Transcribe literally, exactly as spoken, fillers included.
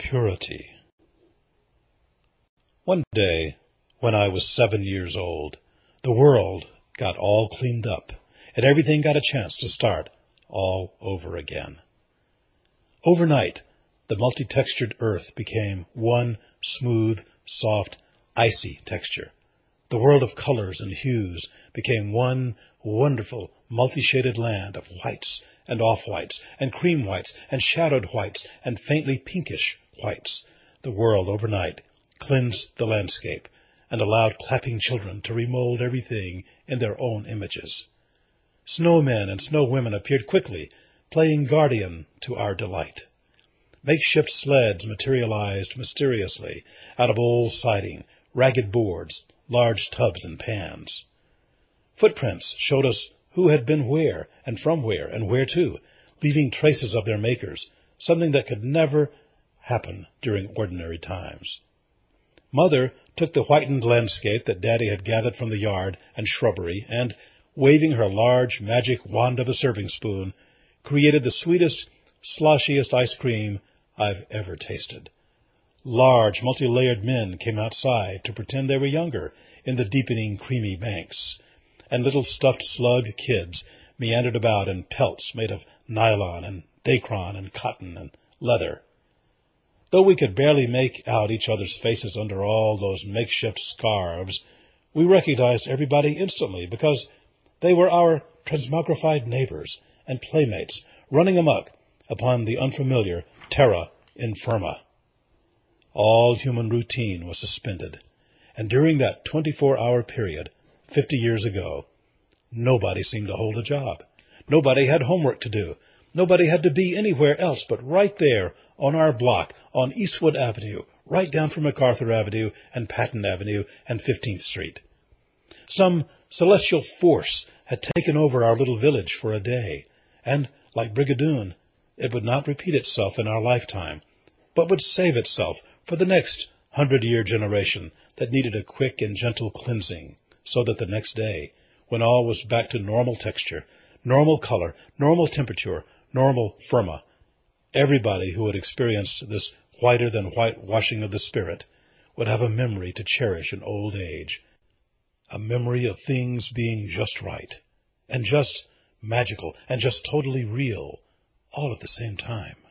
Purity. One day, when I was seven years old, the world got all cleaned up, and everything got a chance to start all over again. Overnight, the multi-textured earth became one smooth, soft, icy texture. The world of colors and hues became one wonderful, multi-shaded land of whites and off-whites and cream whites and shadowed whites and faintly pinkish whites. The world overnight cleansed the landscape and allowed clapping children to remold everything in their own images. Snowmen and snowwomen appeared quickly, playing guardian to our delight. Makeshift sleds materialized mysteriously out of old siding, ragged boards, large tubs and pans. Footprints showed us who had been where and from where and where to, leaving traces of their makers, something that could never happen during ordinary times. Mother took the whitened landscape that Daddy had gathered from the yard and shrubbery and, waving her large magic wand of a serving spoon, created the sweetest, sloshiest ice cream I've ever tasted. Large, multi-layered men came outside to pretend they were younger in the deepening creamy banks, and little stuffed slug kids meandered about in pelts made of nylon and dacron and cotton and leather. Though we could barely make out each other's faces under all those makeshift scarves, we recognized everybody instantly because they were our transmogrified neighbors and playmates running amok upon the unfamiliar terra infirma. All human routine was suspended, and during that twenty-four hour period, fifty years ago, nobody seemed to hold a job. Nobody had homework to do. Nobody had to be anywhere else but right there on our block on Eastwood Avenue, right down from MacArthur Avenue and Patton Avenue and fifteenth Street. Some celestial force had taken over our little village for a day, and, like Brigadoon, it would not repeat itself in our lifetime, but would save itself for the next hundred-year generation that needed a quick and gentle cleansing, so that the next day, when all was back to normal texture, normal color, normal temperature, normal firma, everybody who had experienced this whiter-than-white washing of the spirit would have a memory to cherish in old age, a memory of things being just right, and just magical, and just totally real, all at the same time.